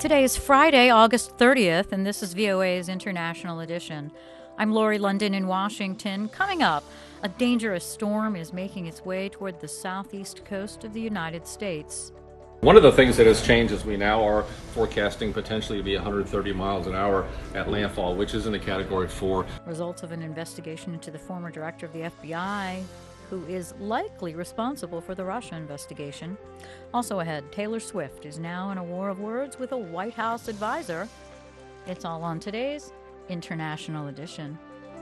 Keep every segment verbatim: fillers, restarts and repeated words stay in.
Today is Friday, August thirtieth, and this is V O A's International Edition. I'm Lori London in Washington. Coming up, a dangerous storm is making its way toward the southeast coast of the United States. One of the things that has changed is we now are forecasting potentially to be one hundred thirty miles an hour at landfall, which is in a category four. Results of an investigation into the former director of the F B I, who is likely responsible for the Russia investigation. Also ahead, Taylor Swift is now in a war of words with a White House advisor. It's all on today's International Edition.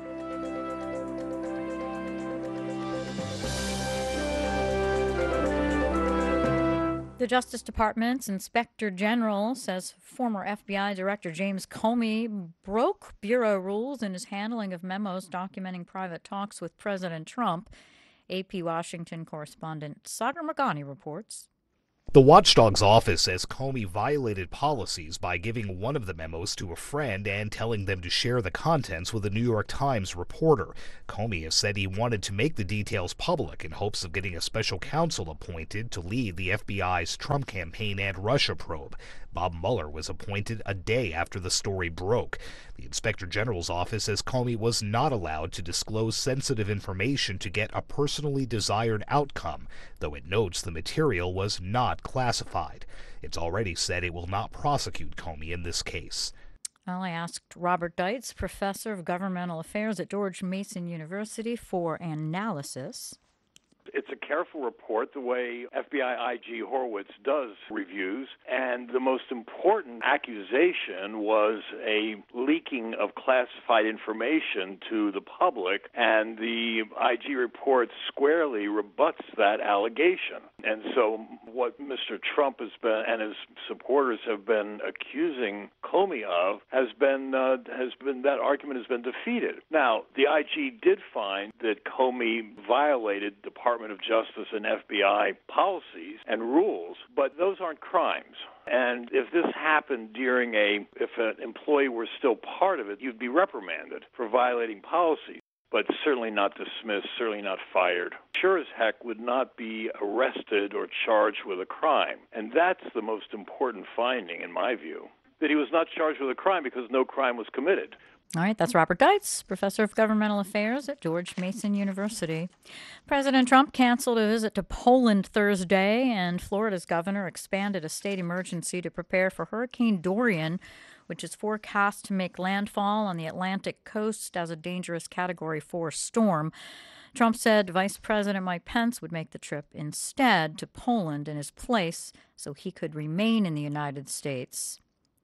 The Justice Department's Inspector General says former F B I Director James Comey broke Bureau rules in his handling of memos documenting private talks with President Trump. A P Washington correspondent Sagar Meghani reports. The watchdog's office says Comey violated policies by giving one of the memos to a friend and telling them to share the contents with a New York Times reporter. Comey has said he wanted to make the details public in hopes of getting a special counsel appointed to lead the F B I's Trump campaign and Russia probe. Bob Mueller was appointed a day after the story broke. The Inspector General's office says Comey was not allowed to disclose sensitive information to get a personally desired outcome, though it notes the material was not classified. It's already said it will not prosecute Comey in this case. Well, I asked Robert Deitz, professor of governmental affairs at George Mason University, for analysis. It's a careful report, the way F B I I G Horowitz does reviews, and the most important accusation was a leaking of classified information to the public, and the I G report squarely rebuts that allegation. And so what Mister Trump has been and his supporters have been accusing Comey of has been uh, has been that argument has been defeated. Now, the I G did find that Comey violated Department of Justice and F B I policies and rules, but those aren't crimes. And if this happened during a, if an employee were still part of it, you'd be reprimanded for violating policy, but certainly not dismissed, certainly not fired. Sure as heck would not be arrested or charged with a crime. And that's the most important finding, in my view, that he was not charged with a crime because no crime was committed. All right, that's Robert Deitz, professor of governmental affairs at George Mason University. President Trump canceled a visit to Poland Thursday, and Florida's governor expanded a state emergency to prepare for Hurricane Dorian, which is forecast to make landfall on the Atlantic coast as a dangerous Category four storm. Trump said Vice President Mike Pence would make the trip instead to Poland in his place so he could remain in the United States.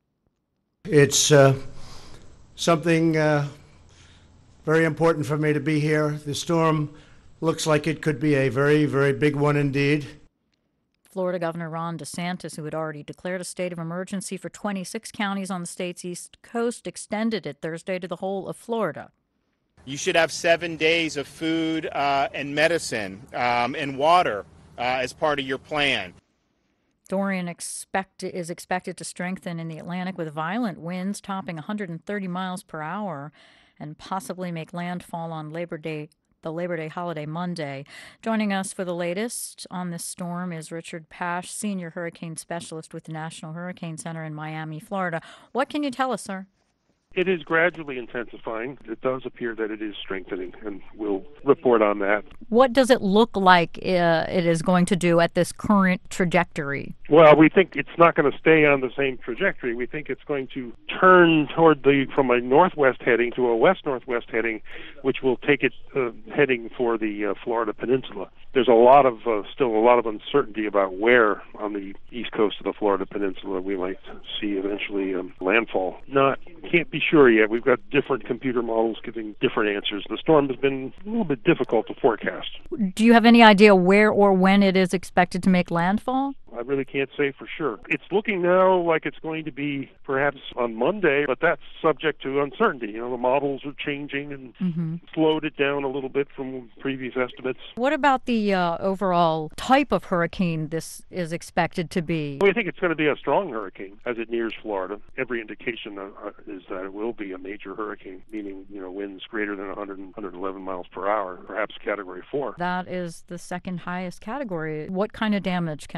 It's uh, something uh, very important for me to be here. The storm looks like it could be a very, very big one indeed. Florida Governor Ron DeSantis, who had already declared a state of emergency for twenty-six counties on the state's east coast, extended it Thursday to the whole of Florida. You should have seven days of food uh, and medicine um, and water uh, as part of your plan. Dorian expect, is expected to strengthen in the Atlantic with violent winds topping one hundred thirty miles per hour and possibly make landfall on Labor Day, the Labor Day holiday Monday. Joining us for the latest on this storm is Richard Pash, senior hurricane specialist with the National Hurricane Center in Miami, Florida. What can you tell us, sir? It is gradually intensifying. It does appear that it is strengthening, and we'll report on that. What does it look like uh, it is going to do at this current trajectory? Well, we think it's not going to stay on the same trajectory. We think it's going to turn toward the from a northwest heading to a west-northwest heading, which will take it uh, heading for the uh, Florida Peninsula. There's a lot of uh, still a lot of uncertainty about where on the east coast of the Florida Peninsula we might see eventually um, landfall. Not can't be sure yet. We've got different computer models giving different answers. The storm has been a little bit difficult to forecast. Do you have any idea where or when it is expected to make landfall? I really can't say for sure. It's looking now like it's going to be perhaps on Monday, but that's subject to uncertainty. You know, the models are changing and mm-hmm. slowed it down a little bit from previous estimates. What about the uh, overall type of hurricane this is expected to be? We think it's going to be a strong hurricane as it nears Florida. Every indication uh, is that it will be a major hurricane, meaning, you know, winds greater than one hundred, one hundred eleven miles per hour, perhaps Category four. That is the second highest category. What kind of damage can a storm like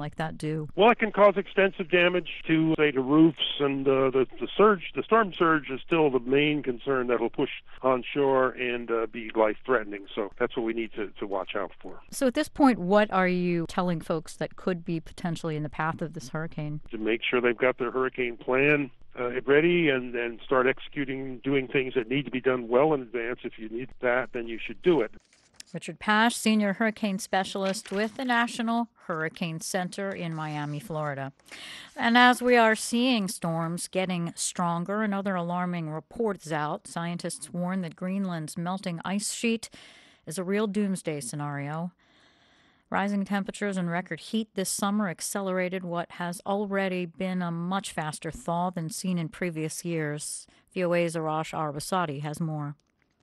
like that do? Well, it can cause extensive damage to, say, the roofs, and uh, the, the surge, the storm surge is still the main concern that will push on shore and uh, be life-threatening. So that's what we need to, to watch out for. So at this point, what are you telling folks that could be potentially in the path of this hurricane? To make sure they've got their hurricane plan uh, ready and, and start executing, doing things that need to be done well in advance. If you need that, then you should do it. Richard Pash, Senior Hurricane Specialist with the National Hurricane Center in Miami, Florida. And as we are seeing storms getting stronger and other alarming reports out, scientists warn that Greenland's melting ice sheet is a real doomsday scenario. Rising temperatures and record heat this summer accelerated what has already been a much faster thaw than seen in previous years. V O A's Arash Arabasadi has more.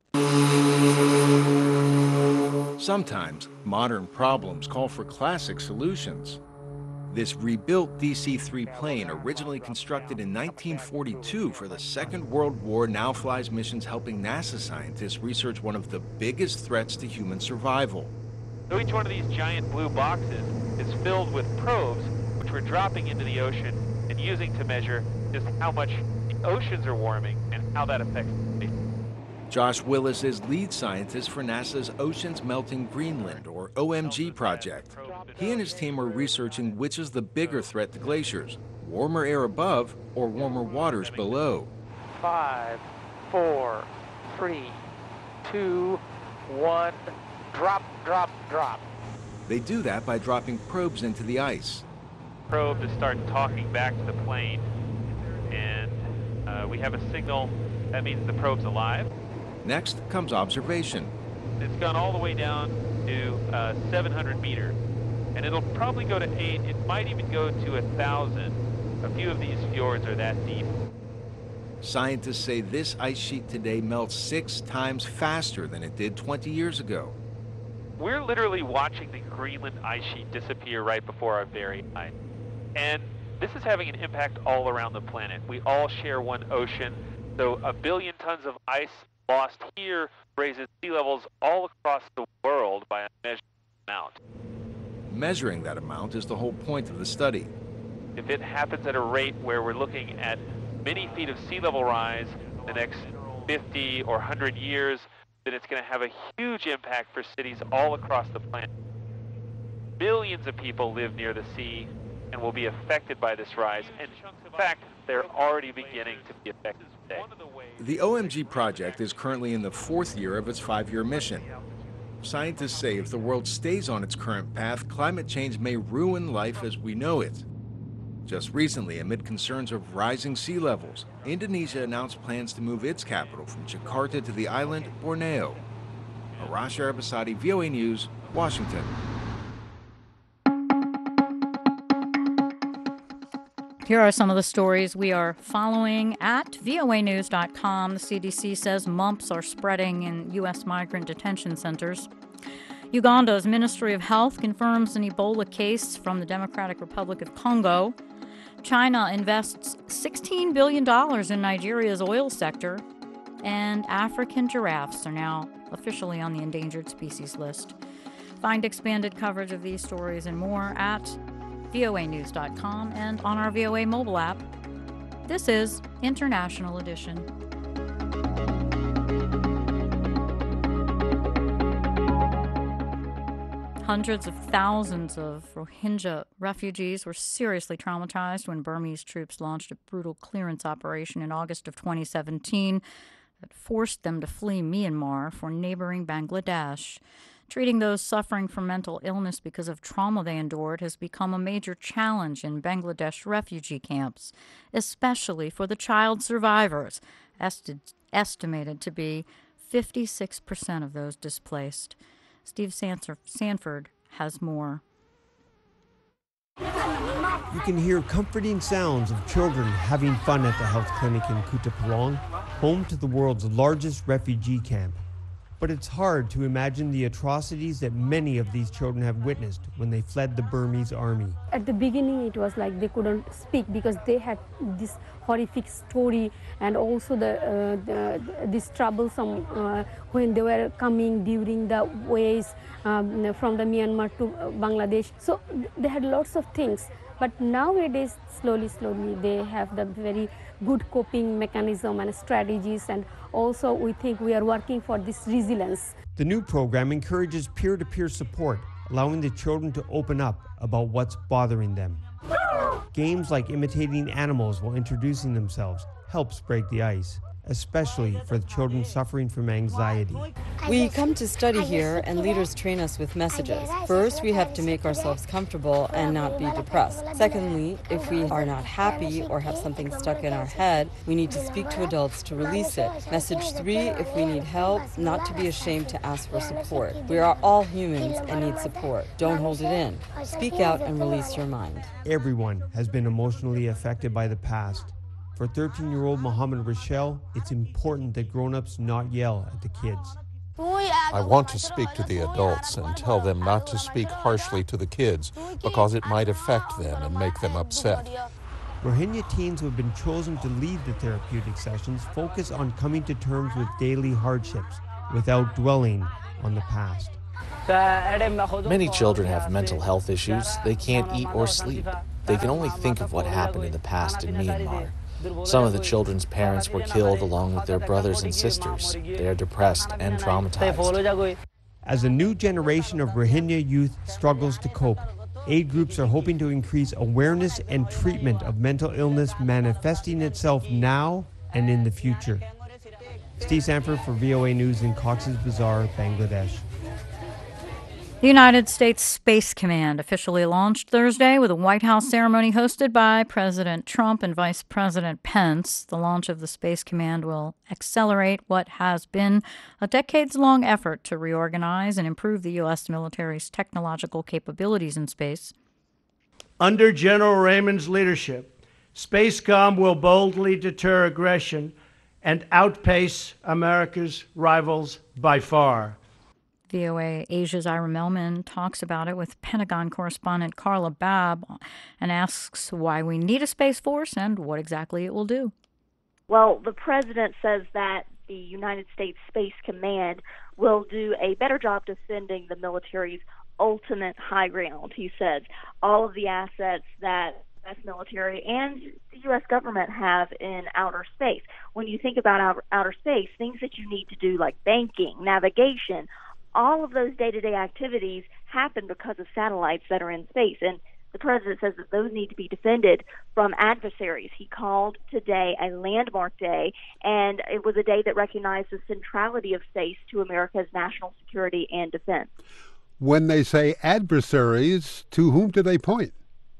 Sometimes modern problems call for classic solutions. This rebuilt D C three plane, originally constructed in nineteen forty-two for the Second World War, now flies missions helping NASA scientists research one of the biggest threats to human survival. So each one of these giant blue boxes is filled with probes, which we're dropping into the ocean and using to measure just how much the oceans are warming and how that affects the space. Josh Willis is lead scientist for NASA's Oceans Melting Greenland, or O M G project. He and his team are researching which is the bigger threat to glaciers, warmer air above or warmer waters below. Five, four, three, two, one, drop, drop, drop. They do that by dropping probes into the ice. Probe to start talking back to the plane, and uh, we have a signal. That means the probe's alive. Next comes observation. It's gone all the way down to uh, seven hundred meters, and it'll probably go to eight. It might even go to one thousand. A few of these fjords are that deep. Scientists say this ice sheet today melts six times faster than it did twenty years ago. We're literally watching the Greenland ice sheet disappear right before our very eyes. And this is having an impact all around the planet. We all share one ocean, so a billion tons of ice lost here raises sea levels all across the world by a measured amount. Measuring that amount is the whole point of the study. If it happens at a rate where we're looking at many feet of sea level rise in the next fifty or one hundred years, then it's going to have a huge impact for cities all across the planet. Billions of people live near the sea and will be affected by this rise. And in fact, they're already beginning to be affected today. The O M G project is currently in the fourth year of its five-year mission. Scientists say if the world stays on its current path, climate change may ruin life as we know it. Just recently, amid concerns of rising sea levels, Indonesia announced plans to move its capital from Jakarta to the island Borneo. Arash Arabasadi, V O A News, Washington. Here are some of the stories we are following at V O A news dot com. The C D C says mumps are spreading in U S migrant detention centers. Uganda's Ministry of Health confirms an Ebola case from the Democratic Republic of Congo. China invests sixteen billion dollars in Nigeria's oil sector. And African giraffes are now officially on the endangered species list. Find expanded coverage of these stories and more at V O A news dot com and on our V O A mobile app. This is International Edition. Hundreds of thousands of Rohingya refugees were seriously traumatized when Burmese troops launched a brutal clearance operation in August of twenty seventeen that forced them to flee Myanmar for neighboring Bangladesh. Treating those suffering from mental illness because of trauma they endured has become a major challenge in Bangladesh refugee camps, especially for the child survivors, esti- estimated to be fifty-six percent of those displaced. Steve Sanford has more. You can hear comforting sounds of children having fun at the health clinic in Kutupalong, home to the world's largest refugee camp. But it's hard to imagine the atrocities that many of these children have witnessed when they fled the Burmese army. At the beginning, it was like they couldn't speak because they had this horrific story, and also the, uh, the this troublesome uh, when they were coming during the ways um, from the Myanmar to Bangladesh. So they had lots of things. But nowadays, slowly, slowly, they have the very good coping mechanism and strategies, and also we think we are working for this resilience. The new program encourages peer-to-peer support, allowing the children to open up about what's bothering them. Games like imitating animals while introducing themselves helps break the ice, especially for the children suffering from anxiety. We come to study here, and leaders train us with messages. First, we have to make ourselves comfortable and not be depressed. Secondly, if we are not happy or have something stuck in our head, we need to speak to adults to release it. Message three, if we need help, not to be ashamed to ask for support. We are all humans and need support. Don't hold it in. Speak out and release your mind. Everyone has been emotionally affected by the past. For thirteen-year-old Mohammed Rachel, it's important that grown-ups not yell at the kids. I want to speak to the adults and tell them not to speak harshly to the kids because it might affect them and make them upset. Rohingya teens who have been chosen to lead the therapeutic sessions focus on coming to terms with daily hardships without dwelling on the past. Many children have mental health issues. They can't eat or sleep. They can only think of what happened in the past in Myanmar. Some of the children's parents were killed along with their brothers and sisters. They are depressed and traumatized. As a new generation of Rohingya youth struggles to cope, aid groups are hoping to increase awareness and treatment of mental illness manifesting itself now and in the future. Steve Sanford for V O A News in Cox's Bazar, Bangladesh. The United States Space Command officially launched Thursday with a White House ceremony hosted by President Trump and Vice President Pence. The launch of the Space Command will accelerate what has been a decades-long effort to reorganize and improve the U S military's technological capabilities in space. Under General Raymond's leadership, SpaceCom will boldly deter aggression and outpace America's rivals by far. V O A Asia's Ira Melman talks about it with Pentagon correspondent Carla Babb and asks why we need a Space Force and what exactly it will do. Well, the president says that the United States Space Command will do a better job defending the military's ultimate high ground. He says all of the assets that the U S military and the U S government have in outer space. When you think about outer, outer space, things that you need to do like banking, navigation, all of those day-to-day activities happen because of satellites that are in space. And the president says that those need to be defended from adversaries. He called today a landmark day, and it was a day that recognized the centrality of space to America's national security and defense. When they say adversaries, to whom do they point?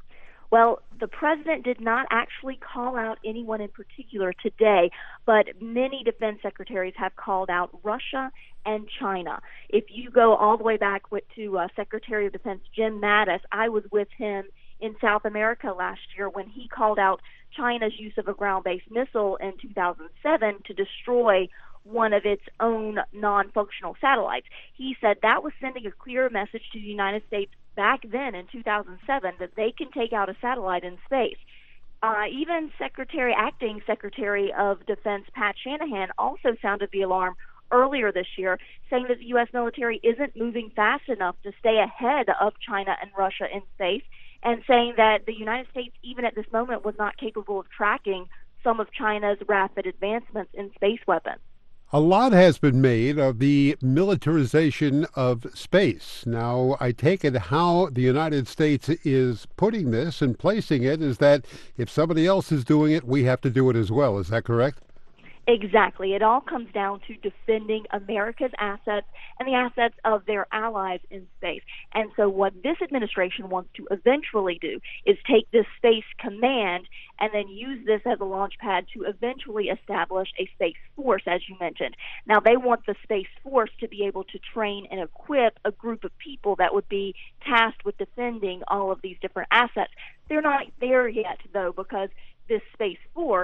Well, the president did not actually call out anyone in particular today, but many defense secretaries have called out Russia and China. If you go all the way back with, to uh, Secretary of Defense Jim Mattis, I was with him in South America last year when he called out China's use of a ground-based missile in two thousand seven to destroy one of its own non-functional satellites. He said that was sending a clear message to the United States back then in two thousand seven that they can take out a satellite in space. Uh, even Secretary, Acting Secretary of Defense Pat Shanahan also sounded the alarm earlier this year, saying that the U S military isn't moving fast enough to stay ahead of China and Russia in space, and saying that the United States, even at this moment, was not capable of tracking some of China's rapid advancements in space weapons. A lot has been made of the militarization of space. Now, I take it how the United States is putting this and placing it is that if somebody else is doing it, we have to do it as well. Is that correct? Exactly. It all comes down to defending America's assets and the assets of their allies in space. And so what this administration wants to eventually do is take this Space Command and then use this as a launch pad to eventually establish a Space Force, as you mentioned. Now, they want the Space Force to be able to train and equip a group of people that would be tasked with defending all of these different assets. They're not there yet, though, because this Space Force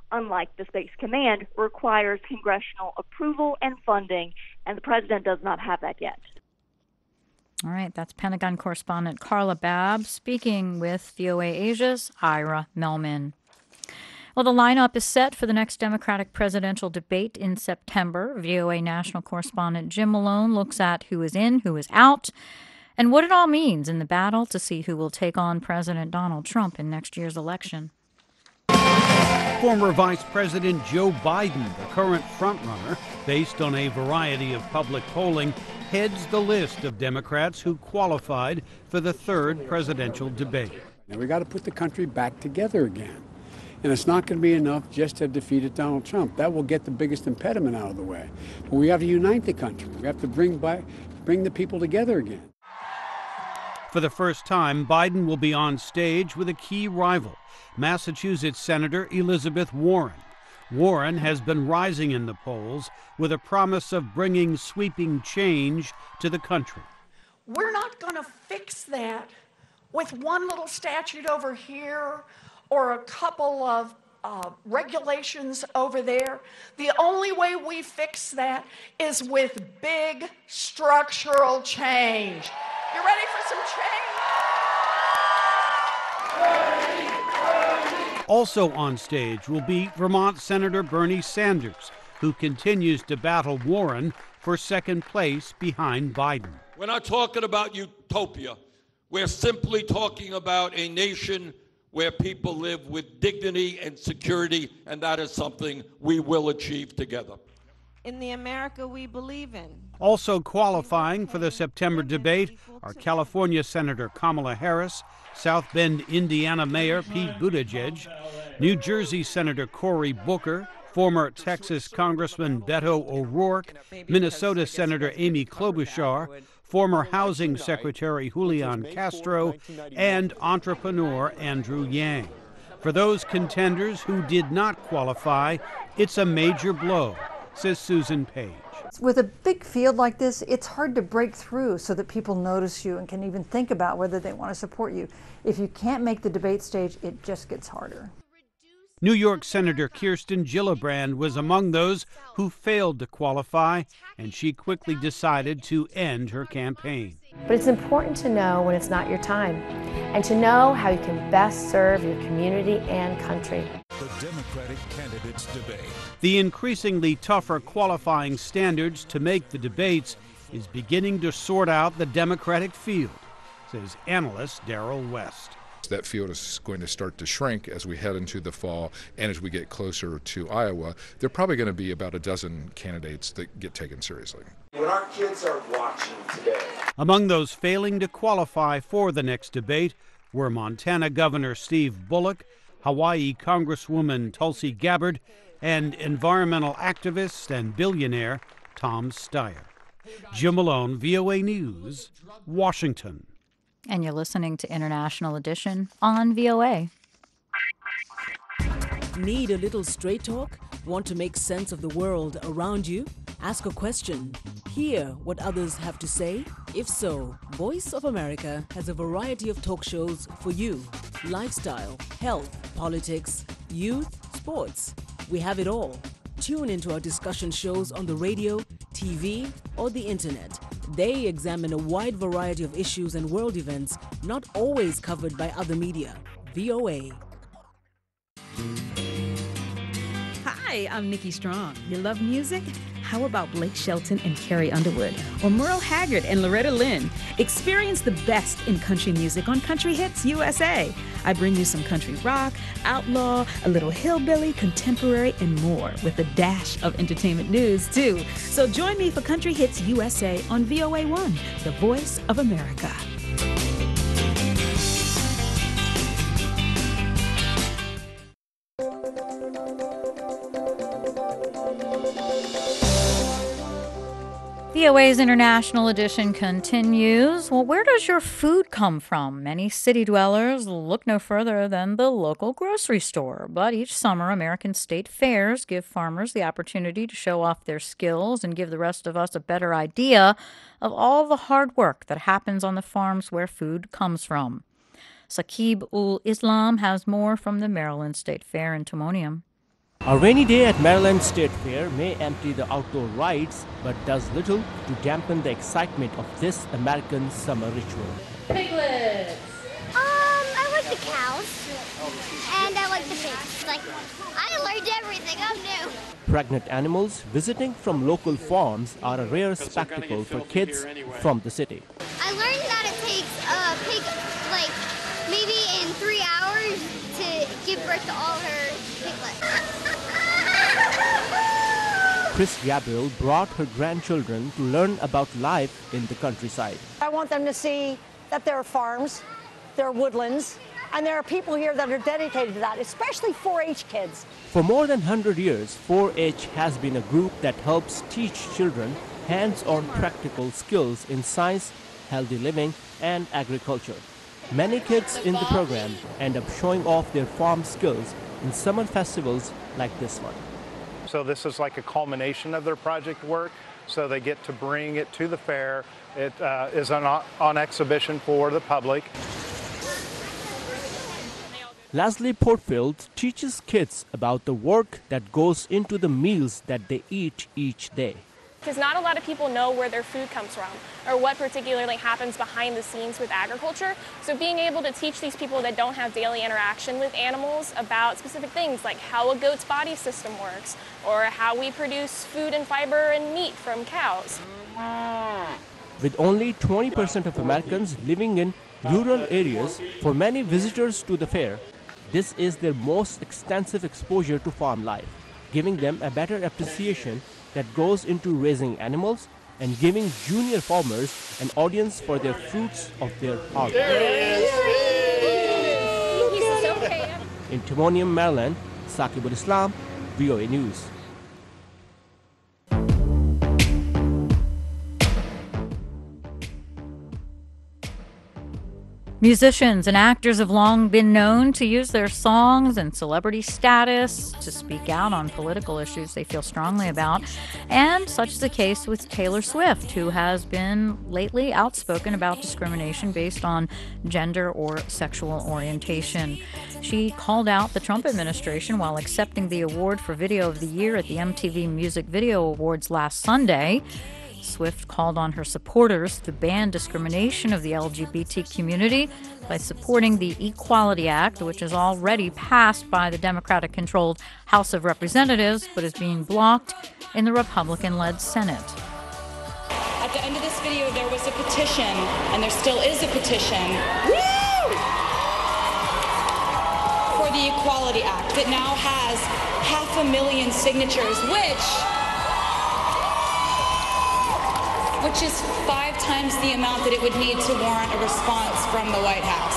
unlike the Space Command, requires congressional approval and funding, and the president does not have that yet. All right, that's Pentagon correspondent Carla Babb speaking with V O A Asia's Ira Melman. Well, the lineup is set for the next Democratic presidential debate in September. V O A national correspondent Jim Malone looks at who is in, who is out, and what it all means in the battle to see who will take on President Donald Trump in next year's election. Former Vice President Joe Biden, the current frontrunner, based on a variety of public polling, heads the list of Democrats who qualified for the third presidential debate. Now we got to put the country back together again. And it's not going to be enough just to have defeated Donald Trump. That will get the biggest impediment out of the way. But we have to unite the country. We have to bring back, bring the people together again. For the first time, Biden will be on stage with a key rival, Massachusetts Senator Elizabeth Warren. Warren has been rising in the polls with a promise of bringing sweeping change to the country. We're not going to fix that with one little statute over here or a couple of uh, regulations over there. The only way we fix that is with big structural change. You ready for some change? Also on stage will be Vermont Senator Bernie Sanders, who continues to battle Warren for second place behind Biden. We're not talking about utopia. We're simply talking about a nation where people live with dignity and security, and that is something we will achieve together. In the America we believe in. Also qualifying for the September debate are California Senator Kamala Harris, South Bend, Indiana Mayor Pete Buttigieg, New Jersey Senator Cory Booker, former Texas Congressman Beto O'Rourke, Minnesota Senator Amy Klobuchar, former Housing Secretary Julian Castro, and entrepreneur Andrew Yang. For those contenders who did not qualify, it's a major blow, says Susan Page. With a big field like this, it's hard to break through so that people notice you and can even think about whether they want to support you. If you can't make the debate stage, it just gets harder. New York Senator Kirsten Gillibrand was among those who failed to qualify, and she quickly decided to end her campaign. But it's important to know when it's not your time and to know how you can best serve your community and country. The Democratic candidates debate. The increasingly tougher qualifying standards to make the debates is beginning to sort out the Democratic field, says analyst Darrell West. That field is going to start to shrink as we head into the fall, and as we get closer to Iowa, there are probably going to be about a dozen candidates that get taken seriously. When our kids are watching today. Among those failing to qualify for the next debate were Montana Governor Steve Bullock, Hawaii Congresswoman Tulsi Gabbard, and environmental activist and billionaire Tom Steyer. Jim Malone, V O A News, Washington. And you're listening to International Edition on V O A. Need a little straight talk? Want to make sense of the world around you? Ask a question. Hear what others have to say? If so, Voice of America has a variety of talk shows for you. Lifestyle, health, politics, youth, sports. We have it all. Tune into our discussion shows on the radio, T V, or the internet. They examine a wide variety of issues and world events not always covered by other media. V O A. Hi, I'm Nikki Strong. You love music? How about Blake Shelton and Carrie Underwood? Or Merle Haggard and Loretta Lynn? Experience the best in country music on Country Hits U S A. I bring you some country rock, outlaw, a little hillbilly, contemporary, and more, with a dash of entertainment news, too. So join me for Country Hits U S A on V O A one, the voice of America. V O A's International Edition continues. Well, where does your food come from? Many city dwellers look no further than the local grocery store. But each summer, American state fairs give farmers the opportunity to show off their skills and give the rest of us a better idea of all the hard work that happens on the farms where food comes from. Saqib ul Islam has more from the Maryland State Fair in Timonium. A rainy day at Maryland State Fair may empty the outdoor rides, but does little to dampen the excitement of this American summer ritual. Piglets! Um, I like the cows, and I like the pigs. Like, I learned everything, I'm new. Pregnant animals visiting from local farms are a rare spectacle for kids from the city. I learned that it takes a pig, like, maybe in three hours to give birth to all her piglets. Chris Gabriel brought her grandchildren to learn about life in the countryside. I want them to see that there are farms, there are woodlands, and there are people here that are dedicated to that, especially four H kids. For more than one hundred years, four H has been a group that helps teach children hands-on practical skills in science, healthy living, and agriculture. Many kids in the program end up showing off their farm skills in summer festivals like this one. So this is like a culmination of their project work, so they get to bring it to the fair. It uh, is on, on exhibition for the public. Leslie Portfield teaches kids about the work that goes into the meals that they eat each day. Because not a lot of people know where their food comes from or what particularly happens behind the scenes with agriculture. So being able to teach these people that don't have daily interaction with animals about specific things like how a goat's body system works or how we produce food and fiber and meat from cows. With only twenty percent of Americans living in rural areas, for many visitors to the fair, this is their most extensive exposure to farm life, giving them a better appreciation that goes into raising animals and giving junior farmers an audience for their fruits of their harvest. In Timonium, Maryland, Saqibul Islam, V O A News. Musicians and actors have long been known to use their songs and celebrity status to speak out on political issues they feel strongly about. And such is the case with Taylor Swift, who has been lately outspoken about discrimination based on gender or sexual orientation. She called out the Trump administration while accepting the award for Video of the Year at the M T V Music Video Awards last Sunday. Swift called on her supporters to ban discrimination of the L G B T community by supporting the Equality Act, which is already passed by the Democratic-controlled House of Representatives, but is being blocked in the Republican-led Senate. At the end of this video, there was a petition, and there still is a petition, woo! for the Equality Act that now has half a million signatures, which... which is five times the amount that it would need to warrant a response from the White House.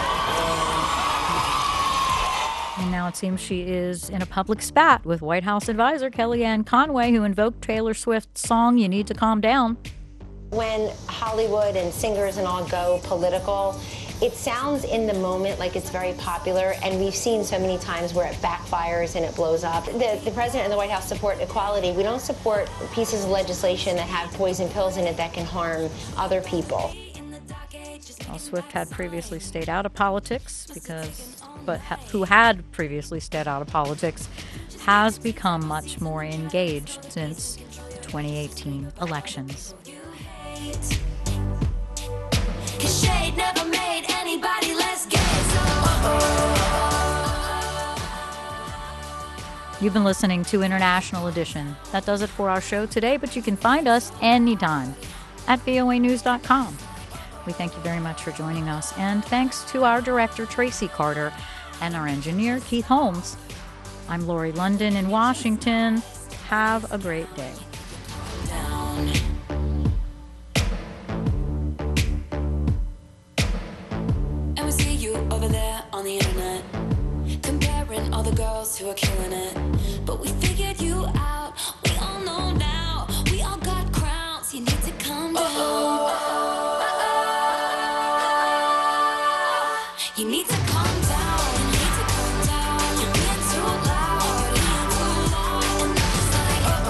And now it seems she is in a public spat with White House advisor Kellyanne Conway, who invoked Taylor Swift's song, You Need to Calm Down. When Hollywood and singers and all go political, it sounds in the moment like it's very popular, and we've seen so many times where it backfires and it blows up. The, the president and the White House support equality. We don't support pieces of legislation that have poison pills in it that can harm other people. Well, Swift had previously stayed out of politics, because, but ha- who had previously stayed out of politics, has become much more engaged since the twenty eighteen elections. Cause shade never made anybody less gay. You've been listening to International Edition. That does it for our show today, but you can find us anytime at V O A news dot com. We thank you very much for joining us, and thanks to our director, Tracy Carter, and our engineer, Keith Holmes. I'm Lori London in Washington. Have a great day. Down. Over there on the internet, comparing all the girls who are killing it. But we figured you out, we all know now. We all got crowns, you need to calm down. Uh-oh. Uh-oh. You need to calm down, you need to calm down. You're being too loud, being too loud. And I'm just like, uh-oh.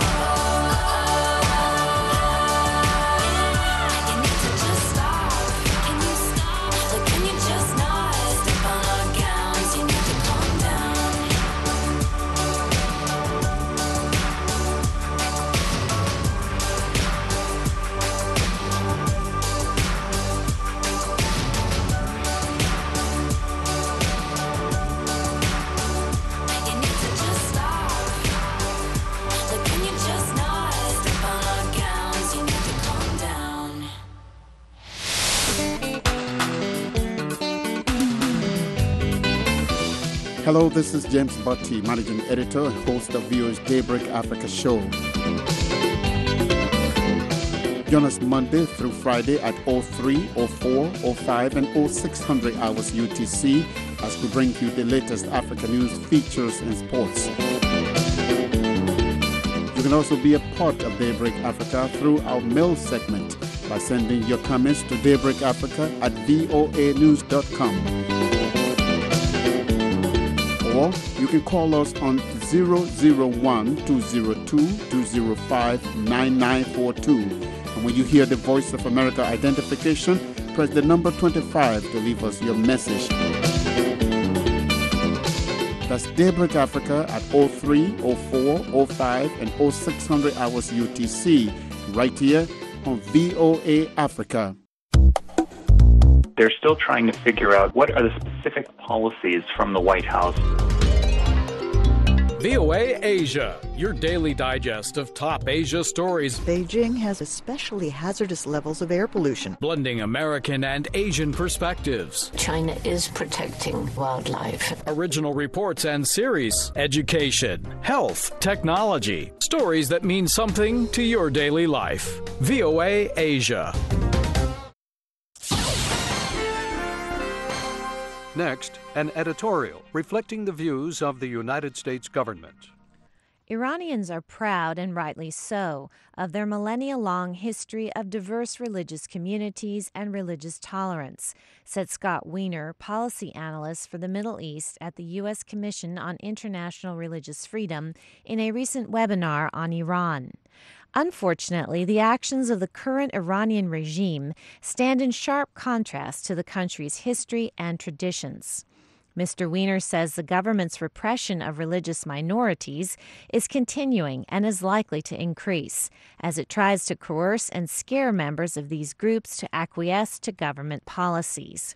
Uh-oh. You need to just stop, can you stop? Like, can you just not step on our gowns? You need to calm down. Hello, this is James Butty, Managing Editor and host of V O's Daybreak Africa show. Join us Monday through Friday at oh three, oh four, oh five, and oh six hundred hours U T C as we bring you the latest Africa news, features, and sports. You can also be a part of Daybreak Africa through our mail segment by sending your comments to daybreakafrica at voa news dot com. Or you can call us on zero zero one, two zero two, two zero five, nine nine four two. And when you hear the Voice of America identification, press the number twenty-five to leave us your message. That's Daybreak Africa at oh three, oh four, oh five, and oh six hundred hours U T C, right here on V O A Africa. They're still trying to figure out what are the specific policies from the White House. V O A Asia, your daily digest of top Asia stories. Beijing has especially hazardous levels of air pollution. Blending American and Asian perspectives. China is protecting wildlife. Original reports and series. Education, health, technology. Stories that mean something to your daily life. V O A Asia. Next, an editorial reflecting the views of the United States government. Iranians are proud, and rightly so, of their millennia-long history of diverse religious communities and religious tolerance, said Scott Wiener, policy analyst for the Middle East at the U S Commission on International Religious Freedom, in a recent webinar on Iran. Unfortunately, the actions of the current Iranian regime stand in sharp contrast to the country's history and traditions. Mister Wiener says the government's repression of religious minorities is continuing and is likely to increase as it tries to coerce and scare members of these groups to acquiesce to government policies.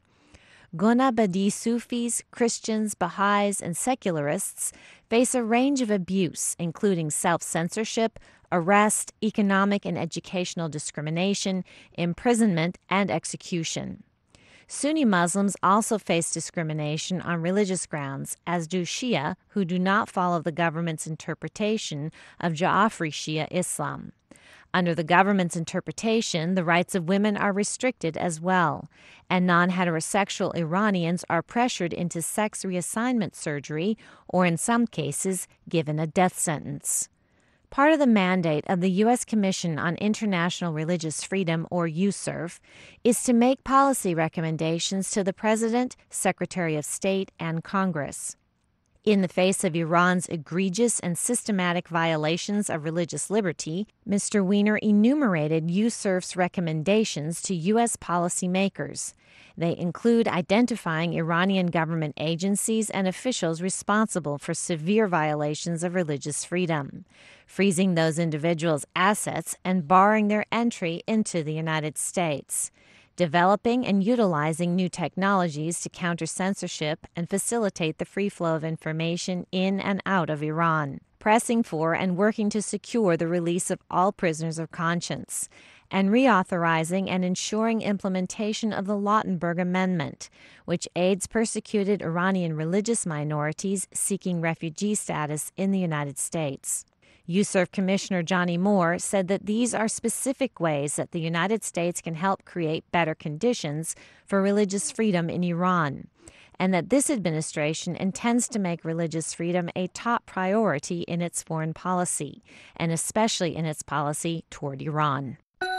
Guna Badi Sufis, Christians, Baha'is, and secularists face a range of abuse, including self-censorship, arrest, economic and educational discrimination, imprisonment, and execution. Sunni Muslims also face discrimination on religious grounds, as do Shia, who do not follow the government's interpretation of Ja'afri Shia Islam. Under the government's interpretation, the rights of women are restricted as well, and non-heterosexual Iranians are pressured into sex reassignment surgery or, in some cases, given a death sentence. Part of the mandate of the U S Commission on International Religious Freedom, or U S C I R F, is to make policy recommendations to the President, Secretary of State, and Congress. In the face of Iran's egregious and systematic violations of religious liberty, Mister Wiener enumerated U S C I R F's recommendations to U S policymakers. They include identifying Iranian government agencies and officials responsible for severe violations of religious freedom, freezing those individuals' assets and barring their entry into the United States, developing and utilizing new technologies to counter censorship and facilitate the free flow of information in and out of Iran, pressing for and working to secure the release of all prisoners of conscience, and reauthorizing and ensuring implementation of the Lautenberg Amendment, which aids persecuted Iranian religious minorities seeking refugee status in the United States. U S C I R F Commissioner Johnny Moore said that these are specific ways that the United States can help create better conditions for religious freedom in Iran, and that this administration intends to make religious freedom a top priority in its foreign policy, and especially in its policy toward Iran.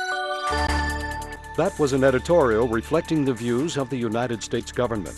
That was an editorial reflecting the views of the United States government.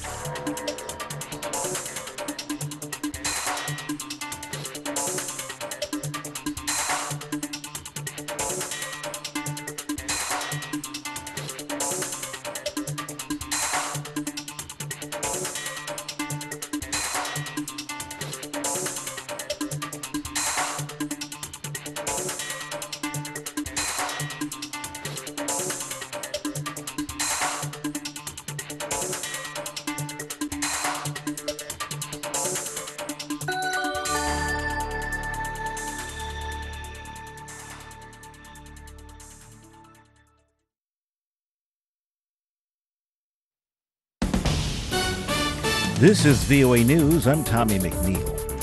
This is V O A News. I'm Tommy McNeil.